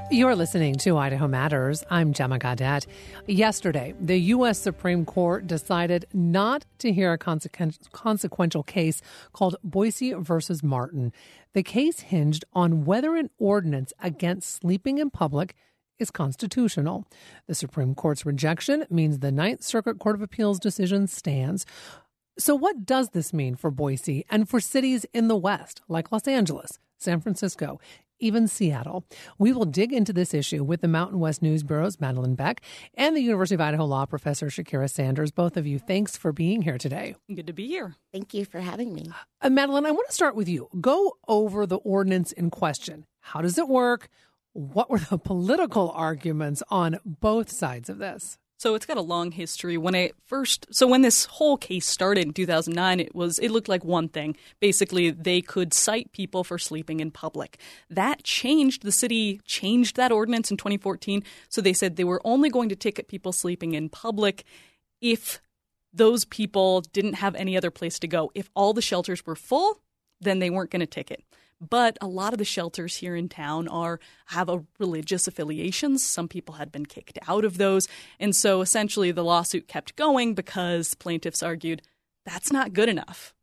You're listening to Idaho Matters. I'm Gemma Gaudette. Yesterday, the U.S. Supreme Court decided not to hear a consequential case called Boise versus Martin. The case hinged on whether an ordinance against sleeping in public is constitutional. The Supreme Court's rejection means the Ninth Circuit Court of Appeals decision stands. So what does this mean for Boise and for cities in the West, like Los Angeles, San Francisco, even Seattle? We will dig into this issue with the Mountain West News Bureau's Madeline Beck and the University of Idaho law professor Shakira Sanders. Both of you, thanks for being here today. Good to be here. Thank you for having me. Madeline, I want to start with you. Go over the ordinance in question. How does it work? What were the political arguments on both sides of this? So it's got a long history. When this whole case started in 2009, it looked like one thing. Basically, they could cite people for sleeping in public. That changed. The city changed that ordinance in 2014. So they said they were only going to ticket people sleeping in public if those people didn't have any other place to go. If all the shelters were full, then they weren't going to ticket. But a lot of the shelters here in town have a religious affiliations. Some people had been kicked out of those. And so essentially the lawsuit kept going because plaintiffs argued that's not good enough.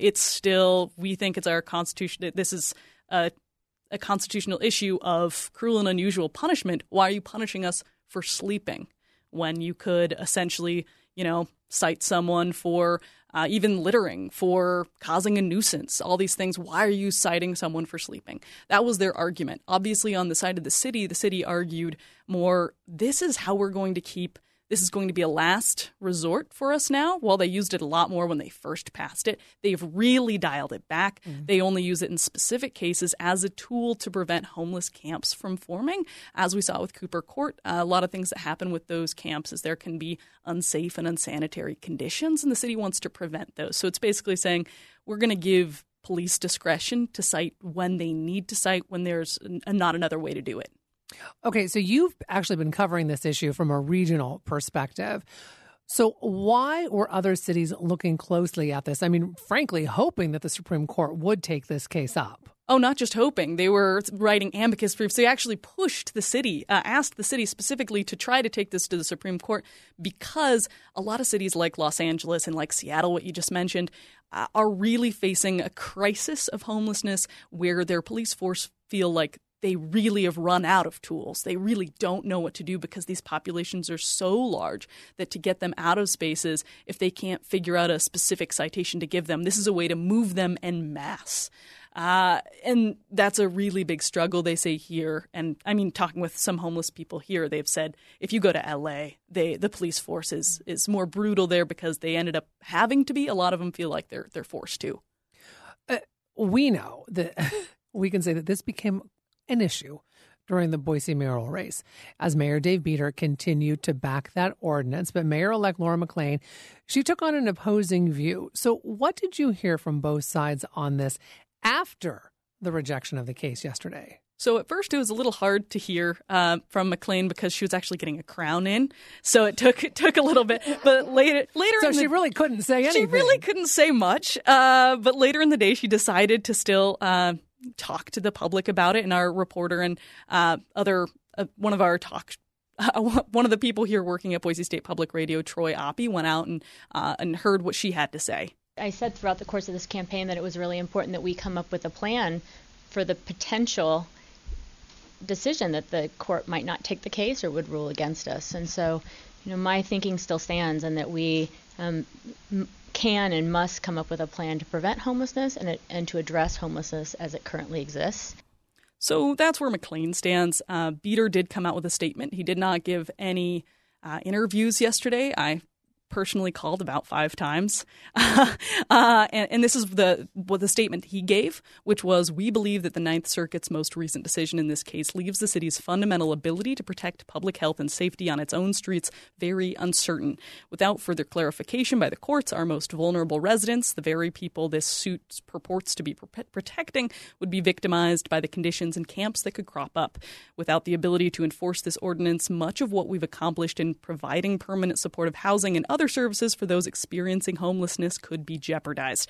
We think it's our constitution. This is a constitutional issue of cruel and unusual punishment. Why are you punishing us for sleeping when you could essentially, cite someone for even littering, for causing a nuisance, all these things? Why are you citing someone for sleeping? That was their argument. Obviously, on the side of the city argued more, this is going to be a last resort for us now. While they used it a lot more when they first passed it, they've really dialed it back. They only use it in specific cases as a tool to prevent homeless camps from forming. As we saw with Cooper Court, a lot of things that happen with those camps is there can be unsafe and unsanitary conditions, and the city wants to prevent those. So it's basically saying we're going to give police discretion to cite when they need to cite, when there's not another way to do it. Okay, so you've actually been covering this issue from a regional perspective. So why were other cities looking closely at this? I mean, frankly, hoping that the Supreme Court would take this case up. Oh, not just hoping. They were writing amicus briefs. They actually pushed the city, asked the city specifically to try to take this to the Supreme Court because a lot of cities like Los Angeles and like Seattle, what you just mentioned, are really facing a crisis of homelessness where their police force feel like they really have run out of tools. They really don't know what to do because these populations are so large that to get them out of spaces, if they can't figure out a specific citation to give them, this is a way to move them en masse. And that's a really big struggle, they say here. And I mean, talking with some homeless people here, they've said if you go to L.A., the police force is more brutal there because they ended up having to be. A lot of them feel like they're forced to. We know that we can say that this became an issue during the Boise mayoral race as Mayor Dave Beater continued to back that ordinance. But Mayor-elect Laura McClain, she took on an opposing view. So what did you hear from both sides on this after the rejection of the case yesterday? So at first it was a little hard to hear from McClain because she was actually getting a crown in. So it took a little bit. But later, so she really couldn't say anything. She really couldn't say much. But later in the day, she decided to still talk to the public about it. And our reporter and one of the people here working at Boise State Public Radio, Troy Oppie, went out and heard what she had to say. I said throughout the course of this campaign that it was really important that we come up with a plan for the potential decision that the court might not take the case or would rule against us. And so, my thinking still stands, and that we can and must come up with a plan to prevent homelessness and to address homelessness as it currently exists. So that's where McClain stands. Beater did come out with a statement. He did not give any interviews yesterday. I personally called about 5 times. And this is the statement he gave, which was, we believe that the Ninth Circuit's most recent decision in this case leaves the city's fundamental ability to protect public health and safety on its own streets very uncertain. Without further clarification by the courts, our most vulnerable residents, the very people this suit purports to be protecting, would be victimized by the conditions and camps that could crop up. Without the ability to enforce this ordinance, much of what we've accomplished in providing permanent supportive housing and other services for those experiencing homelessness could be jeopardized.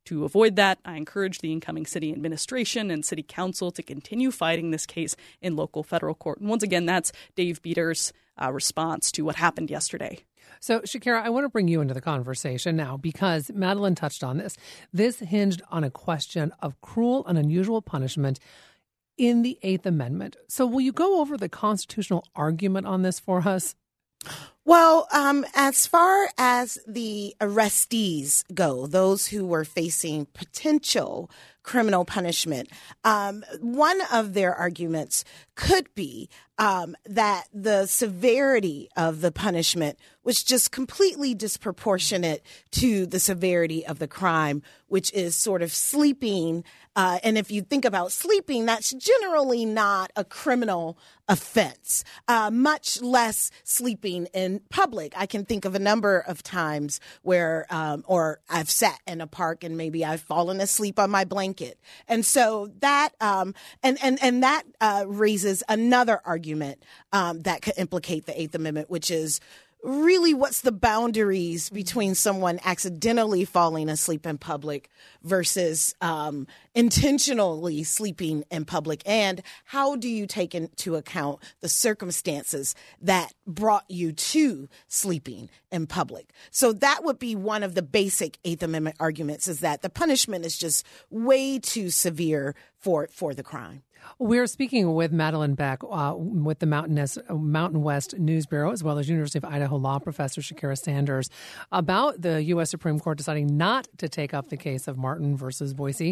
To avoid that, I encourage the incoming city administration and city council to continue fighting this case in local federal court. And once again, that's Dave Beater's response to what happened yesterday. So, Shakira, I want to bring you into the conversation now because Madeline touched on this. This hinged on a question of cruel and unusual punishment in the Eighth Amendment. So will you go over the constitutional argument on this for us? Well, as far as the arrestees go, those who were facing potential criminal punishment, one of their arguments could be that the severity of the punishment was just completely disproportionate to the severity of the crime, which is sort of sleeping. And if you think about sleeping, that's generally not a criminal offense, much less sleeping in public. I can think of a number of times where, or I've sat in a park and maybe I've fallen asleep on my blanket. And so that, and that raises another argument that could implicate the Eighth Amendment, which is really what's the boundaries between someone accidentally falling asleep in public versus intentionally sleeping in public, and how do you take into account the circumstances that brought you to sleeping in public? So that would be one of the basic Eighth Amendment arguments, is that the punishment is just way too severe for the crime. We're speaking with Madeline Beck with the Mountain West News Bureau, as well as University of Idaho law professor Shakira Sanders, about the U.S. Supreme Court deciding not to take up the case of Martin versus Boise.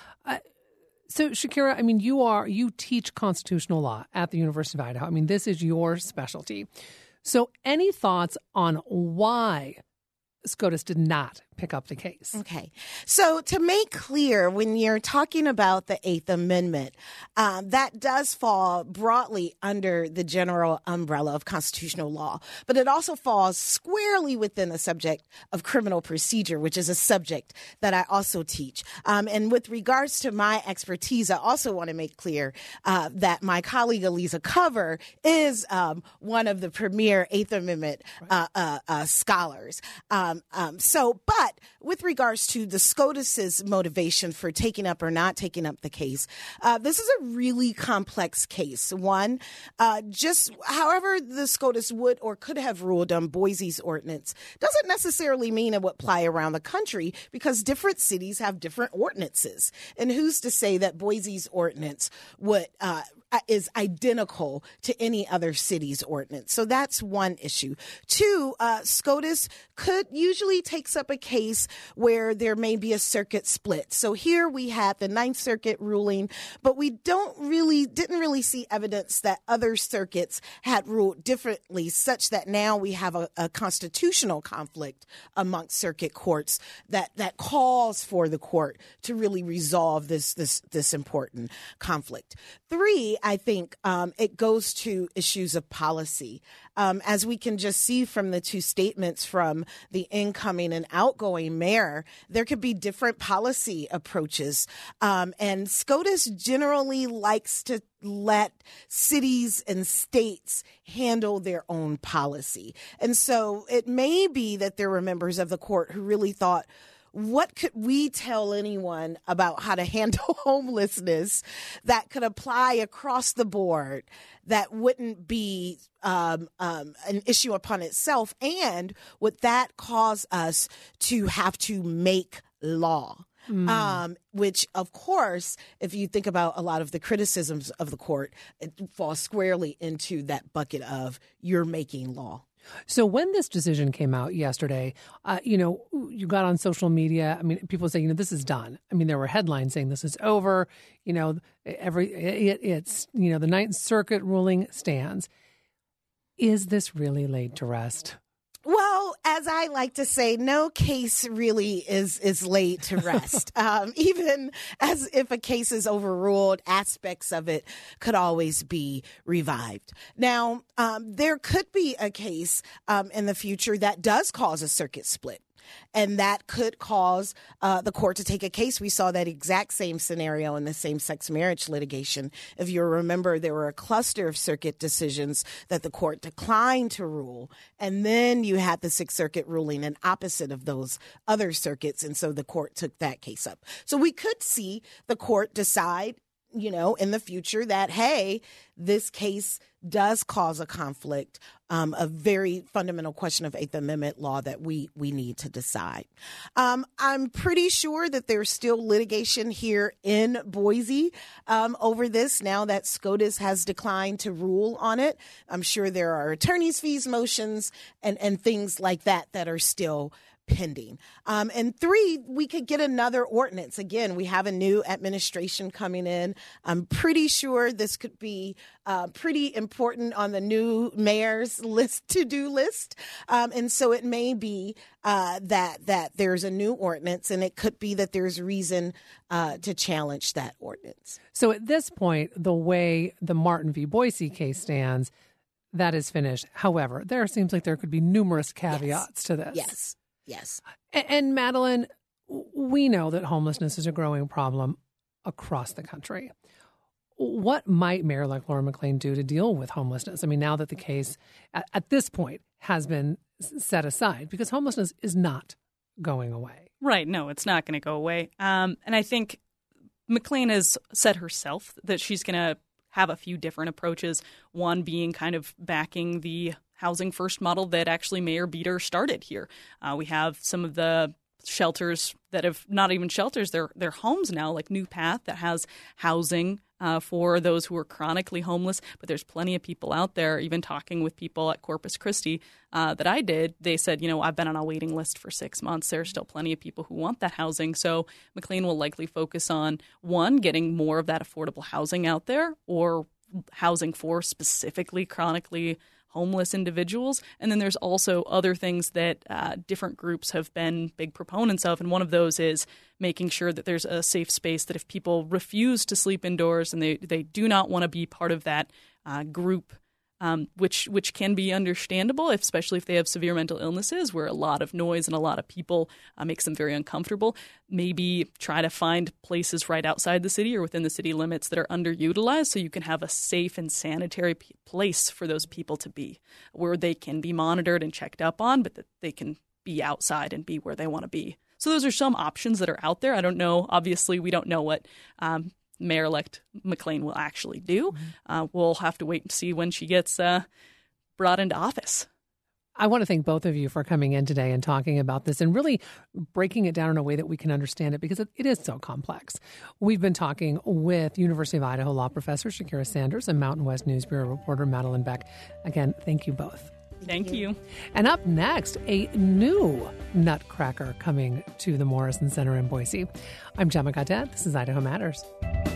So, Shakira, I mean, you teach constitutional law at the University of Idaho. I mean, this is your specialty. So any thoughts on why SCOTUS did not pick up the case? Okay. So to make clear, when you're talking about the Eighth Amendment, that does fall broadly under the general umbrella of constitutional law, but it also falls squarely within the subject of criminal procedure, which is a subject that I also teach. And with regards to my expertise, I also want to make clear that my colleague Aliza Cover is one of the premier Eighth Amendment scholars. But with regards to the SCOTUS's motivation for taking up or not taking up the case, this is a really complex case. One, just however the SCOTUS would or could have ruled on Boise's ordinance doesn't necessarily mean it would apply around the country, because different cities have different ordinances. And who's to say that Boise's ordinance is identical to any other city's ordinance? So that's one issue. Two, SCOTUS usually takes up a case where there may be a circuit split. So here we had the Ninth Circuit ruling, but we didn't really see evidence that other circuits had ruled differently, such that now we have a constitutional conflict amongst circuit courts that calls for the court to really resolve this important conflict. Three, I think it goes to issues of policy. As we can just see from the two statements from the incoming and outgoing mayor, there could be different policy approaches. And SCOTUS generally likes to let cities and states handle their own policy. And so it may be that there were members of the court who really thought, what could we tell anyone about how to handle homelessness that could apply across the board that wouldn't be an issue upon itself? And would that cause us to have to make law? Which, of course, if you think about a lot of the criticisms of the court, it falls squarely into that bucket of you're making law. So when this decision came out yesterday, you got on social media. I mean, people say, this is done. I mean, there were headlines saying this is over. It's the Ninth Circuit ruling stands. Is this really laid to rest? Well, as I like to say, no case really is laid to rest. Even as if a case is overruled, aspects of it could always be revived. Now, there could be a case in the future that does cause a circuit split. And that could cause the court to take a case. We saw that exact same scenario in the same-sex marriage litigation. If you remember, there were a cluster of circuit decisions that the court declined to rule. And then you had the Sixth Circuit ruling an opposite of those other circuits. And so the court took that case up. So we could see the court decide, in the future that, hey, this case does cause a conflict, a very fundamental question of Eighth Amendment law that we need to decide. I'm pretty sure that there's still litigation here in Boise over this now that SCOTUS has declined to rule on it. I'm sure there are attorney's fees motions and things like that are still pending. And 3, we could get another ordinance. Again, we have a new administration coming in. I'm pretty sure this could be pretty important on the new mayor's to-do list. And so it may be that there's a new ordinance, and it could be that there's reason to challenge that ordinance. So at this point, the way the Martin v. Boise case stands, that is finished. However, there seems like there could be numerous caveats to this. Yes. And Madeline, we know that homelessness is a growing problem across the country. What might Mayor-elect Laura McClain do to deal with homelessness? I mean, now that the case at this point has been set aside, because homelessness is not going away. Right. No, it's not going to go away. And I think McClain has said herself that she's going to have a few different approaches, one being kind of backing the housing first model that actually Mayor Beater started here. We have some of the shelters that have not even shelters, they're homes now, like New Path that has housing for those who are chronically homeless. But there's plenty of people out there, even talking with people at Corpus Christi that I did. They said, I've been on a waiting list for 6 months. There's still plenty of people who want that housing. So McClain will likely focus on, one, getting more of that affordable housing out there, or housing for specifically chronically homeless individuals. And then there's also other things that different groups have been big proponents of. And one of those is making sure that there's a safe space that if people refuse to sleep indoors and they do not want to be part of that group, which can be understandable, especially if they have severe mental illnesses where a lot of noise and a lot of people makes them very uncomfortable. Maybe try to find places right outside the city or within the city limits that are underutilized so you can have a safe and sanitary place for those people to be, where they can be monitored and checked up on, but that they can be outside and be where they want to be. So those are some options that are out there. I don't know. Obviously, we don't know what Mayor-elect McClain will actually do. We'll have to wait and see when she gets brought into office. I want to thank both of you for coming in today and talking about this and really breaking it down in a way that we can understand it, because it is so complex. We've been talking with University of Idaho law professor Shakira Sanders and Mountain West News Bureau reporter Madeline Beck. Again, thank you both. Thank you. And up next, a new nutcracker coming to the Morrison Center in Boise. I'm Gemma Gaudet. This is Idaho Matters.